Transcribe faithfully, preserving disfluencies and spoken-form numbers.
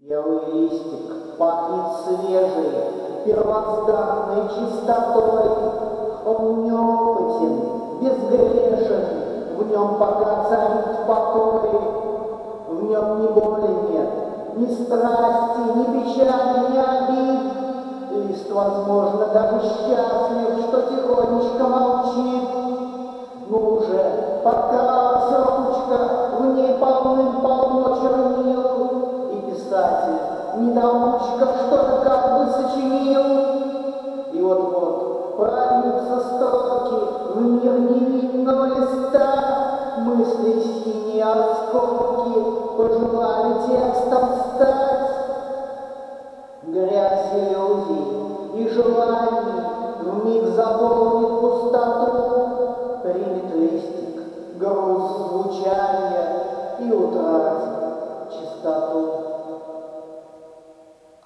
Белый листик пахнет свежей, первозданной чистотой. Он неопытен, безгрешен, в нем пока царит покой. В нем ни боли нет, ни страсти, ни печали, ни обид. Лист, возможно, даже счастлив, что тихонечко молчит. Но уже подкралась ручка, в ней полным-полно чернил, и писатель, недоучка, что-то как бы сочинил. И вот-вот прольются строки в мир невинного листа, мысли синие осколки пожелали текстом стать. Грязь иллюзий и желаний вмиг заполнит пустоту, примет листик груз звучания и утратит чистоту.